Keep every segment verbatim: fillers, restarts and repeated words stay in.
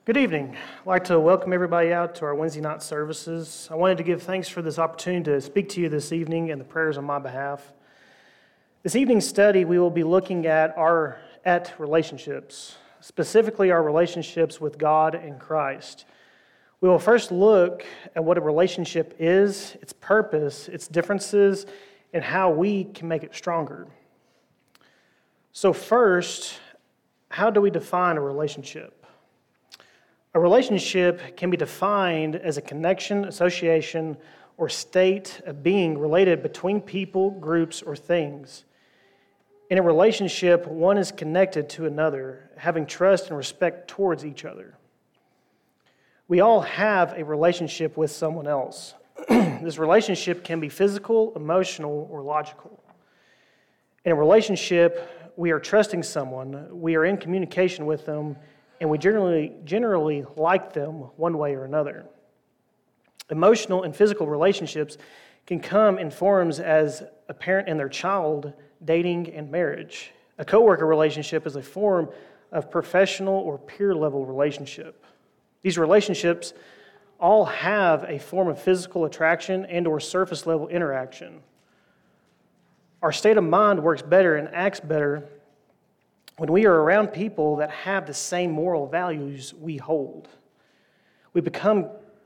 Good evening. I'd like to welcome everybody out to our Wednesday night services. I wanted to give thanks for this opportunity to speak to you this evening and the prayers on my behalf. This evening's study, we will be looking at our at relationships, specifically our relationships with God and Christ. We will first look at what a relationship is, its purpose, its differences, and how we can make it stronger. So first, how do we define a relationship? A relationship can be defined as a connection, association, or state of being related between people, groups, or things. In a relationship, one is connected to another, having trust and respect towards each other. We all have a relationship with someone else. This relationship can be physical, emotional, or logical. In a relationship, we are trusting someone, we are in communication with them, and we generally generally like them one way or another. Emotional and physical relationships can come in forms as a parent and their child, dating, and marriage. A coworker relationship is a form of professional or peer-level relationship. These relationships all have a form of physical attraction and or surface-level interaction. Our state of mind works better and acts better when we are around people that have the same moral values we hold. We become,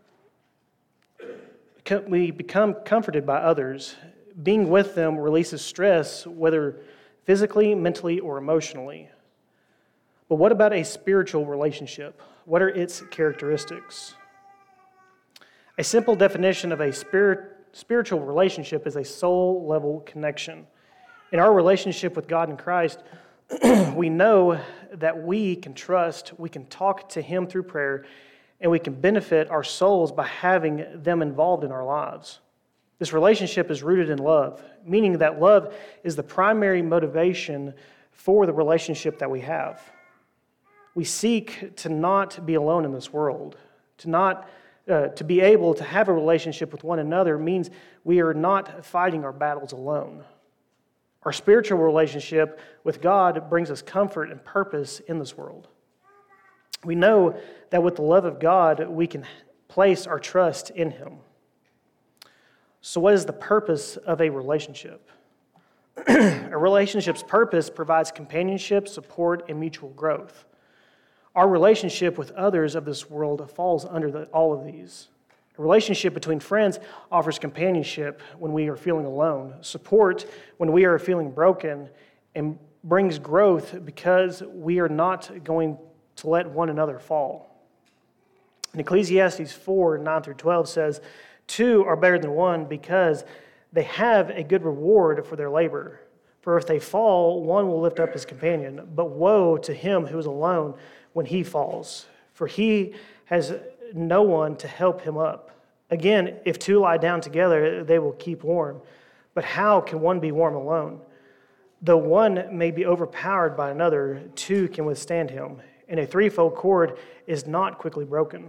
we become comforted by others. Being with them releases stress, whether physically, mentally, or emotionally. But what about a spiritual relationship? What are its characteristics? A simple definition of a spirit, spiritual relationship is a soul-level connection. In our relationship with God and Christ, we know that we can trust, we can talk to Him through prayer, and we can benefit our souls by having them involved in our lives. This relationship is rooted in love, meaning that love is the primary motivation for the relationship that we have. We seek to not be alone in this world. To not uh, to be able to have a relationship with one another means we are not fighting our battles alone. Our spiritual relationship with God brings us comfort and purpose in this world. We know that with the love of God, we can place our trust in Him. So what is the purpose of a relationship? A relationship's purpose provides companionship, support, and mutual growth. Our relationship with others of this world falls under the, all of these. A relationship between friends offers companionship when we are feeling alone, support when we are feeling broken, and brings growth because we are not going to let one another fall. In Ecclesiastes four, nine through twelve says, "Two are better than one because they have a good reward for their labor. For if they fall, one will lift up his companion. But woe to him who is alone when he falls, for he has no one to help him up. Again, if two lie down together, they will keep warm. But how can one be warm alone? Though one may be overpowered by another, two can withstand him, and a threefold cord is not quickly broken."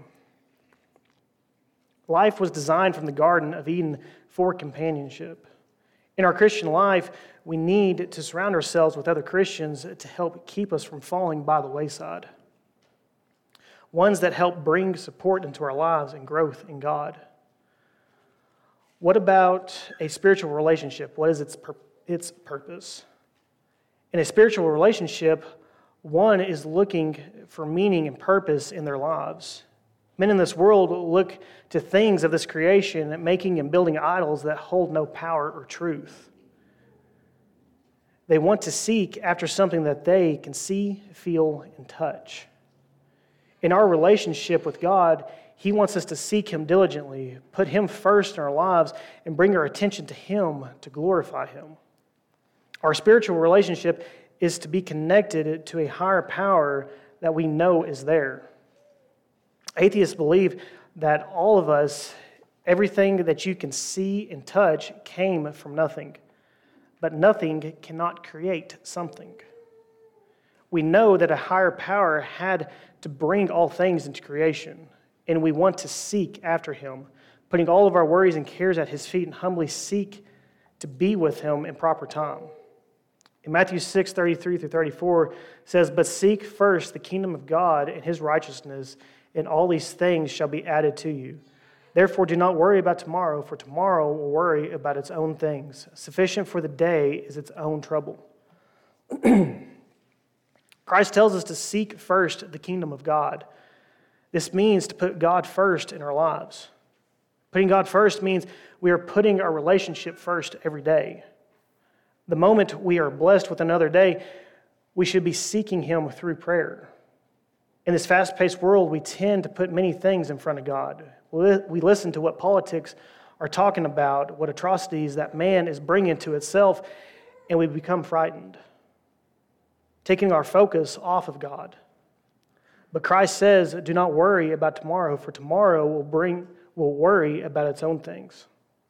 Life was designed from the Garden of Eden for companionship. In our Christian life, we need to surround ourselves with other Christians to help keep us from falling by the wayside. Ones that help bring support into our lives and growth in God. What about a spiritual relationship? What is its pur- its purpose? In a spiritual relationship, one is looking for meaning and purpose in their lives. Men in this world look to things of this creation, making and building idols that hold no power or truth. They want to seek after something that they can see, feel, and touch. In our relationship with God, He wants us to seek Him diligently, put Him first in our lives, and bring our attention to Him to glorify Him. Our spiritual relationship is to be connected to a higher power that we know is there. Atheists believe that all of us, everything that you can see and touch, came from nothing. But nothing cannot create something. We know that a higher power had to bring all things into creation, and we want to seek after Him, putting all of our worries and cares at His feet and humbly seek to be with Him in proper time. In Matthew six, thirty-three through thirty-four says, "But seek first the kingdom of God and His righteousness, and all these things shall be added to you. Therefore, do not worry about tomorrow, for tomorrow will worry about its own things. Sufficient for the day is its own trouble. Christ tells us to seek first the kingdom of God. This means to put God first in our lives. Putting God first means we are putting our relationship first every day. The moment we are blessed with another day, we should be seeking Him through prayer. In this fast-paced world, we tend to put many things in front of God. We listen to what politics are talking about, what atrocities that man is bringing to itself, and we become frightened, taking our focus off of God. But Christ says, do not worry about tomorrow, for tomorrow will bring will worry about its own things.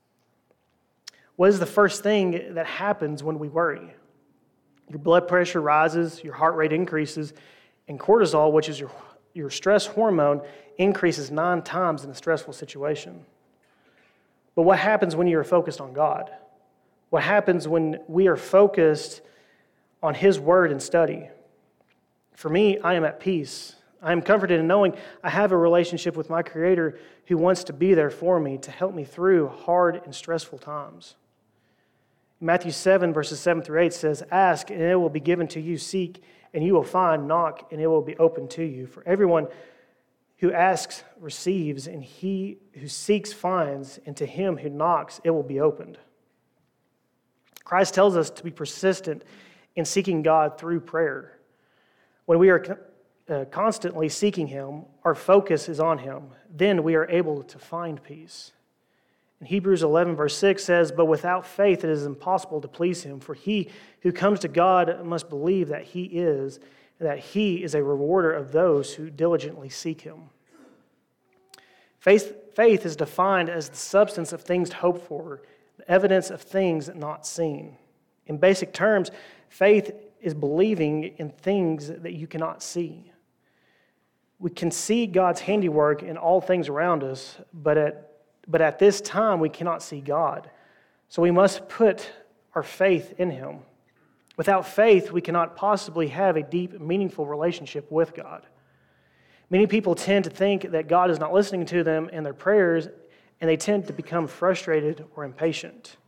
What is the first thing that happens when we worry? Your blood pressure rises, your heart rate increases, and cortisol, which is your, your stress hormone, increases nine times in a stressful situation. But what happens when you are focused on God? What happens when we are focused on His Word and study? For me, I am at peace. I am comforted in knowing I have a relationship with my Creator who wants to be there for me to help me through hard and stressful times. Matthew seven, verses seven through eight says, ask, and it will be given to you. Seek, and you will find. Knock, and it will be opened to you. For everyone who asks receives, and he who seeks finds, and to him who knocks it will be opened. Christ tells us to be persistent in seeking God through prayer. When we are uh, constantly seeking Him, our focus is on Him. Then we are able to find peace. In Hebrews eleven, verse six says, but without faith it is impossible to please Him, for he who comes to God must believe that He is, and that He is a rewarder of those who diligently seek Him. Faith, faith is defined as the substance of things hoped for, the evidence of things not seen. In basic terms, faith is believing in things that you cannot see. We can see God's handiwork in all things around us, but at, but at this time we cannot see God. So we must put our faith in Him. Without faith, we cannot possibly have a deep, meaningful relationship with God. Many people tend to think that God is not listening to them in their prayers, and they tend to become frustrated or impatient.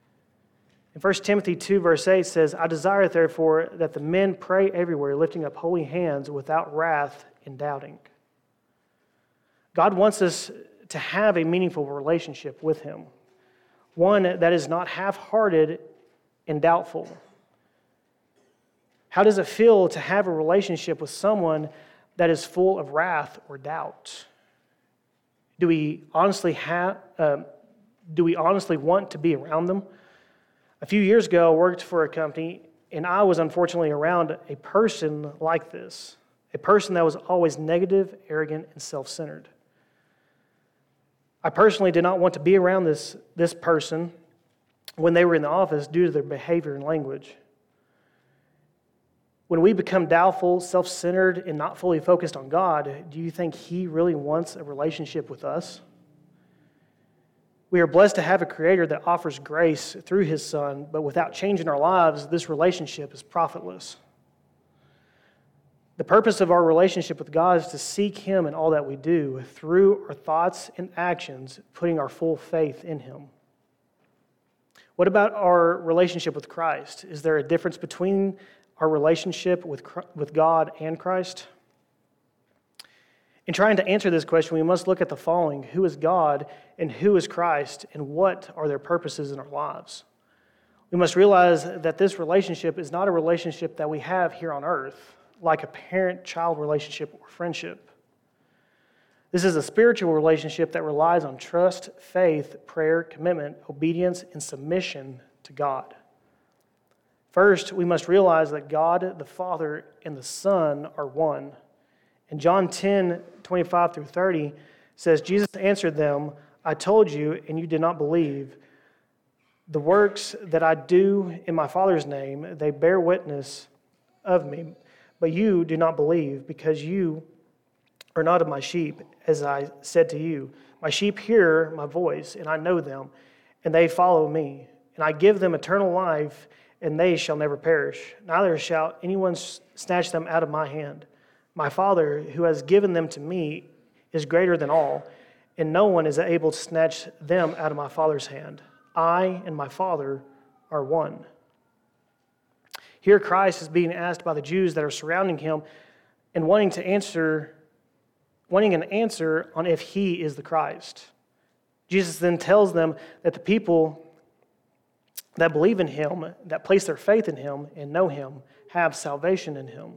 In First Timothy two, verse eight says, I desire, therefore, that the men pray everywhere, lifting up holy hands without wrath and doubting. God wants us to have a meaningful relationship with Him, one that is not half-hearted and doubtful. How does it feel to have a relationship with someone that is full of wrath or doubt? Do we honestly have? Uh, do we honestly want to be around them? A few years ago, I worked for a company, and I was unfortunately around a person like this, a person that was always negative, arrogant, and self-centered. I personally did not want to be around this, this person when they were in the office due to their behavior and language. When we become doubtful, self-centered, and not fully focused on God, do you think He really wants a relationship with us? We are blessed to have a Creator that offers grace through His Son, but without changing our lives, this relationship is profitless. The purpose of our relationship with God is to seek Him in all that we do, through our thoughts and actions, putting our full faith in Him. What about our relationship with Christ? Is there a difference between our relationship with, with God and Christ? In trying to answer this question, we must look at the following: who is God and who is Christ, and what are their purposes in our lives? We must realize that this relationship is not a relationship that we have here on earth, like a parent-child relationship or friendship. This is a spiritual relationship that relies on trust, faith, prayer, commitment, obedience, and submission to God. First, we must realize that God, the Father, and the Son are one. In John ten, twenty-five through thirty, says, Jesus answered them, I told you, and you did not believe. The works that I do in my Father's name, they bear witness of me, but you do not believe, because you are not of my sheep, as I said to you. My sheep hear my voice, and I know them, and they follow me. And I give them eternal life, and they shall never perish. Neither shall anyone snatch them out of my hand. My Father, who has given them to me, is greater than all, and no one is able to snatch them out of my Father's hand. I and my Father are one." Here Christ is being asked by the Jews that are surrounding him and wanting to answer, wanting an answer on if he is the Christ. Jesus then tells them that the people that believe in him, that place their faith in him and know him, have salvation in him.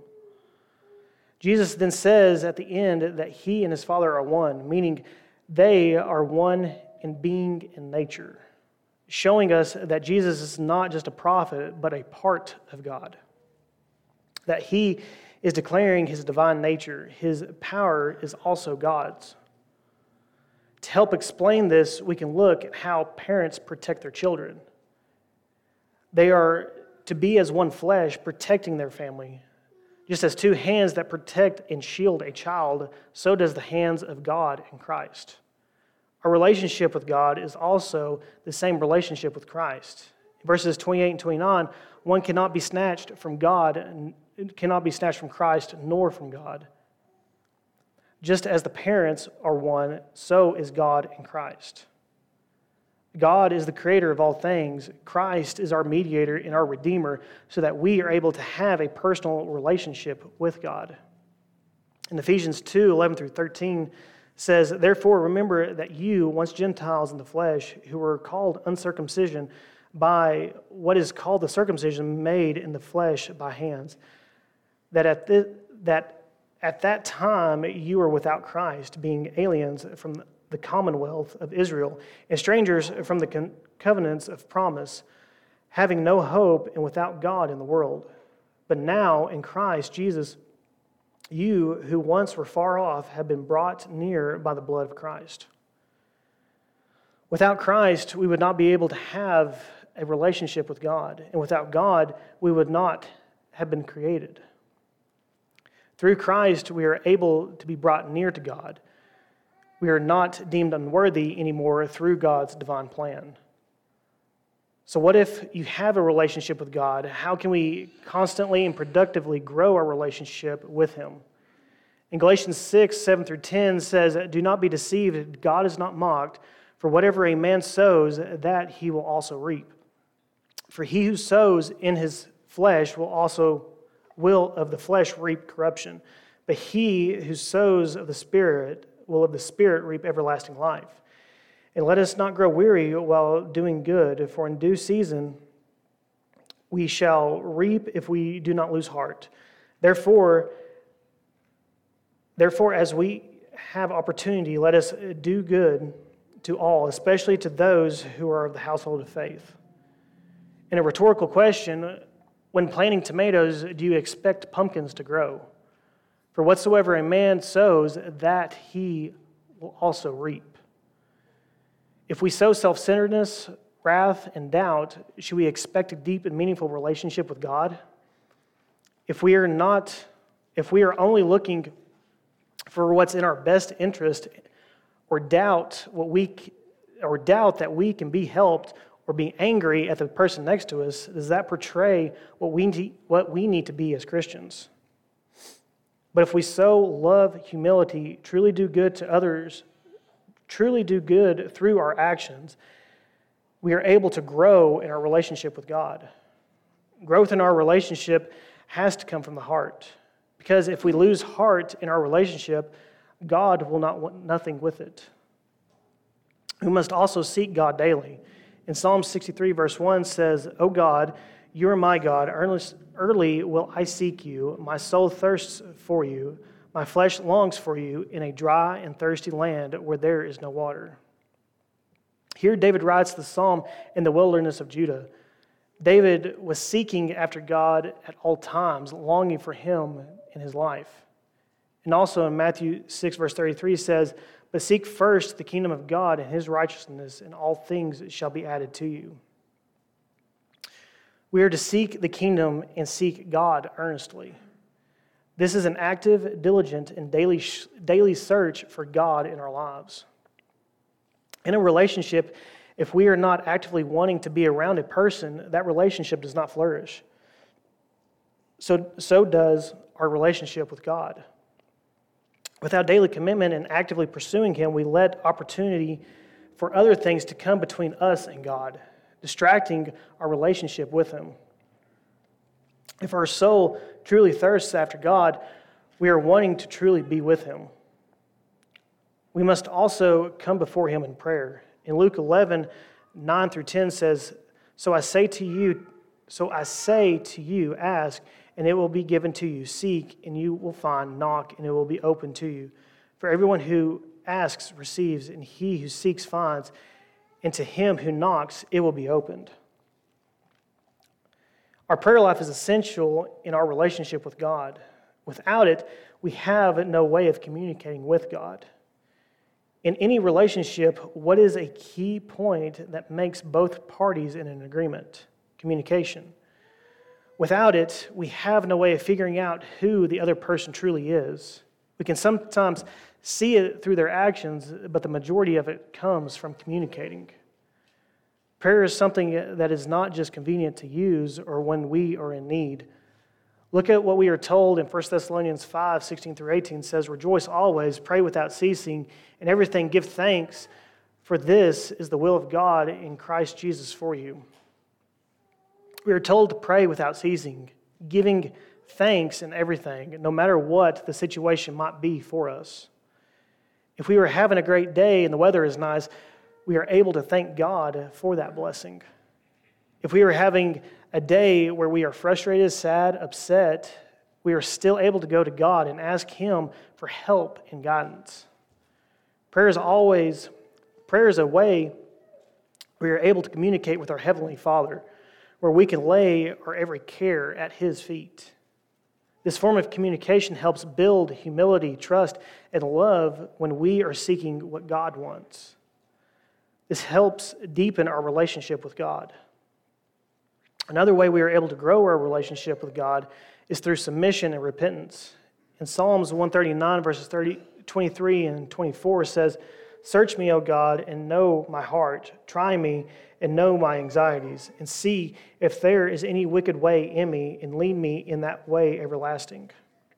Jesus then says at the end that he and his Father are one, meaning they are one in being and nature, showing us that Jesus is not just a prophet, but a part of God. That he is declaring his divine nature. His power is also God's. To help explain this, we can look at how parents protect their children. They are to be as one flesh, protecting their family. Just as two hands that protect and shield a child, so does the hands of God in Christ. Our relationship with God is also the same relationship with Christ. In verses twenty-eight and twenty-nine, one cannot be snatched from God, and cannot be snatched from Christ, nor from God. Just as the parents are one, so is God in Christ. God is the creator of all things. Christ is our mediator and our redeemer, so that we are able to have a personal relationship with God. In Ephesians two, eleven through thirteen, says, "Therefore remember that you, once Gentiles in the flesh, who were called uncircumcision by what is called the circumcision made in the flesh by hands, that at the, that at that time you were without Christ, being aliens from the commonwealth of Israel, and strangers from the covenants of promise, having no hope and without God in the world. But now in Christ Jesus, you who once were far off have been brought near by the blood of Christ." Without Christ, we would not be able to have a relationship with God, and without God, we would not have been created. Through Christ, we are able to be brought near to God. We are not deemed unworthy anymore through God's divine plan. So what if you have a relationship with God? How can we constantly and productively grow our relationship with him? In Galatians six, seven through ten says, "Do not be deceived, God is not mocked, for whatever a man sows, that he will also reap. For he who sows in his flesh will also will of the flesh reap corruption, but he who sows of the Spirit will of the Spirit reap everlasting life. And let us not grow weary while doing good, for in due season we shall reap if we do not lose heart. Therefore, therefore, as we have opportunity, let us do good to all, especially to those who are of the household of faith." In a rhetorical question, when planting tomatoes, do you expect pumpkins to grow? For whatsoever a man sows, that he will also reap. If we sow self-centeredness, wrath, and doubt, should we expect a deep and meaningful relationship with God? If we are not, if we are only looking for what's in our best interest, or doubt what we, or doubt that we can be helped, or be angry at the person next to us, does that portray what we need, what we need to be as Christians? But if we sow love, humility, truly do good to others, truly do good through our actions, we are able to grow in our relationship with God. Growth in our relationship has to come from the heart, because if we lose heart in our relationship, God will not want nothing with it. We must also seek God daily. In Psalm sixty-three, verse one says, "O God, you are my God. Early will I seek you. My soul thirsts for you. My flesh longs for you in a dry and thirsty land where there is no water." Here David writes the psalm in the wilderness of Judah. David was seeking after God at all times, longing for him in his life. And also in Matthew six, verse thirty-three says, "But seek first the kingdom of God and his righteousness, and all things shall be added to you." We are to seek the kingdom and seek God earnestly. This is an active, diligent, and daily, daily search for God in our lives. In a relationship, if we are not actively wanting to be around a person, that relationship does not flourish. So, so does our relationship with God. Without daily commitment and actively pursuing Him, we let opportunity for other things to come between us and God, distracting our relationship with Him. If our soul truly thirsts after God, we are wanting to truly be with Him. We must also come before Him in prayer. In Luke eleven, nine through ten says, So I say to you, so I say to you, ask, and it will be given to you. Seek, and you will find. Knock, and it will be opened to you. For everyone who asks receives, and he who seeks finds, and to him who knocks it will be opened. Our prayer life is essential in our relationship with God. Without it, we have no way of communicating with God. In any relationship, what is a key point that makes both parties in an agreement? Communication. Without it, we have no way of figuring out who the other person truly is. We can sometimes see it through their actions, but the majority of it comes from communicating. Prayer is something that is not just convenient to use or when we are in need. Look at what we are told in First Thessalonians five, sixteen through eighteen says, Rejoice always, pray without ceasing, in everything give thanks, for this is the will of God in Christ Jesus for you. We are told to pray without ceasing, giving thanks in everything, no matter what the situation might be for us. If we are having a great day and the weather is nice, we are able to thank God for that blessing. If we are having a day where we are frustrated, sad, upset, we are still able to go to God and ask Him for help and guidance. Prayer is always, prayer is a way we are able to communicate with our Heavenly Father, where we can lay our every care at His feet. This form of communication helps build humility, trust, and love when we are seeking what God wants. This helps deepen our relationship with God. Another way we are able to grow our relationship with God is through submission and repentance. In Psalms one thirty-nine, verses thirty, twenty-three and twenty-four says, Search me, O God, and know my heart. Try me and know my anxieties, and see if there is any wicked way in me, and lead me in that way everlasting.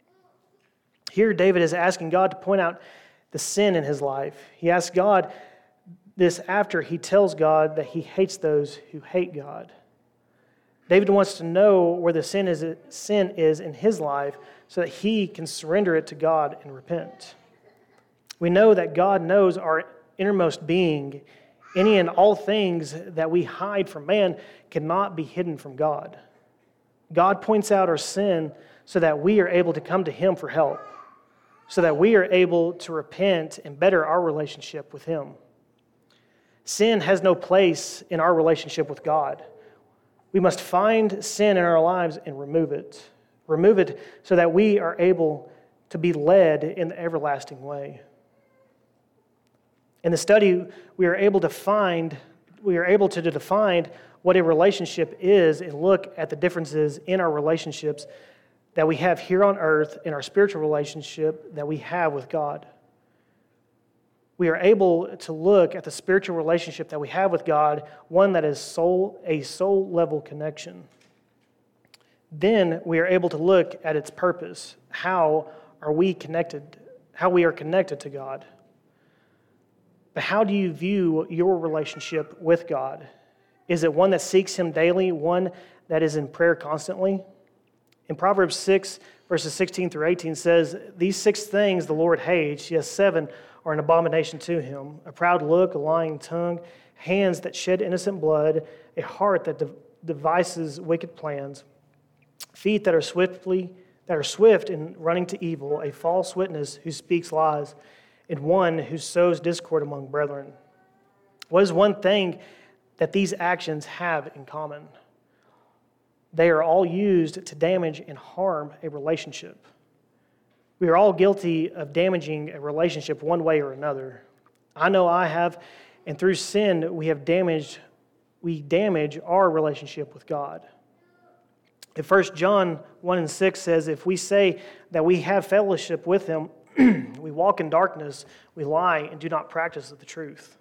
Here, David is asking God to point out the sin in his life. He asks God this after he tells God that he hates those who hate God. David wants to know where the sin is, sin is in his life so that he can surrender it to God and repent. We know that God knows our innermost being. Any and all things that we hide from man cannot be hidden from God. God points out our sin so that we are able to come to Him for help, so that we are able to repent and better our relationship with Him. Sin has no place in our relationship with God. We must find sin in our lives and remove it. Remove it so that we are able to be led in the everlasting way. In the study, we are able to find, we are able to define what a relationship is and look at the differences in our relationships that we have here on earth in our spiritual relationship that we have with God. We are able to look at the spiritual relationship that we have with God, one that is soul, a soul-level connection. Then we are able to look at its purpose. How are we connected? How we are connected to God. But how do you view your relationship with God? Is it one that seeks Him daily, one that is in prayer constantly? In Proverbs six, verses sixteen through eighteen says, These six things the Lord hates, yes, seven are an abomination to Him. A proud look, a lying tongue, hands that shed innocent blood, a heart that de- devises wicked plans, feet that are swiftly that are swift in running to evil, a false witness who speaks lies, and one who sows discord among brethren. What is one thing that these actions have in common? They are all used to damage and harm a relationship. We are all guilty of damaging a relationship one way or another. I know I have, and through sin we have damaged, we damage our relationship with God. In First John one and six says, if we say that we have fellowship with Him, we walk in darkness, we lie, and do not practice the truth.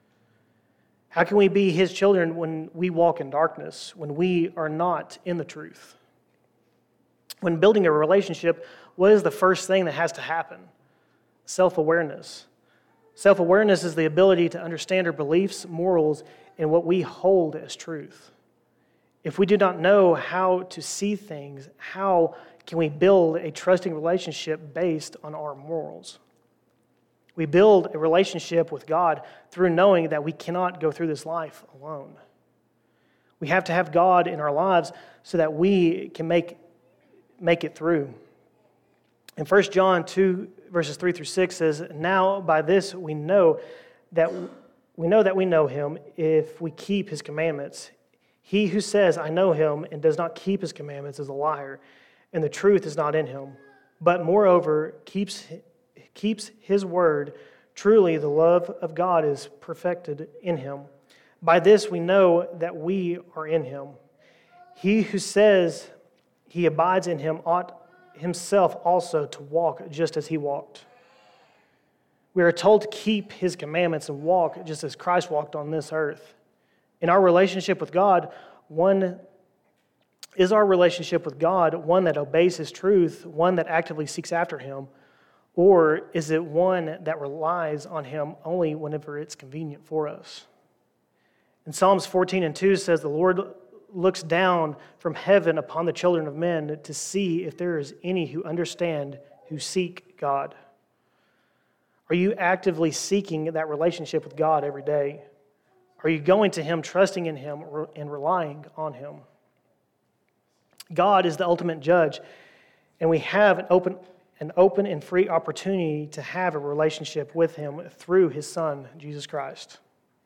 How can we be His children when we walk in darkness, when we are not in the truth? When building a relationship, what is the first thing that has to happen? self-awareness. Self-awareness is the ability to understand our beliefs, morals, and what we hold as truth. If we do not know how to see things, how can we build a trusting relationship based on our morals? We build a relationship with God through knowing that we cannot go through this life alone. We have to have God in our lives so that we can make, make it through. In First John two, verses three through six says, "Now by this we know that we know that we know him if we keep his commandments. He who says, 'I know him,' and does not keep his commandments is a liar, and the truth is not in him. But moreover, keeps keeps his word. Truly the love of God is perfected in him. By this we know that we are in him. He who says he abides in him ought himself also to walk just as he walked." We are told to keep his commandments and walk just as Christ walked on this earth. In our relationship with God, one is our relationship with God one that obeys his truth, one that actively seeks after him, or is it one that relies on him only whenever it's convenient for us? In Psalms fourteen and two says, "The Lord looks down from heaven upon the children of men to see if there is any who understand, who seek God." Are you actively seeking that relationship with God every day? Are you going to him, trusting in him, and relying on him? God is the ultimate judge, and we have an open, an open and free opportunity to have a relationship with him through his Son, Jesus Christ.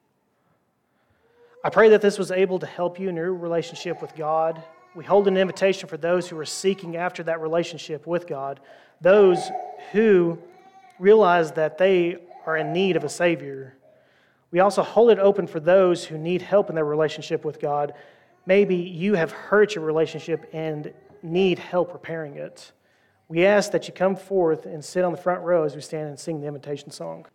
I pray that this was able to help you in your relationship with God. We hold an invitation for those who are seeking after that relationship with God, those who realize that they are in need of a Savior. We also hold it open for those who need help in their relationship with God. Maybe you have hurt your relationship and need help repairing it. We ask that you come forth and sit on the front row as we stand and sing the invitation song.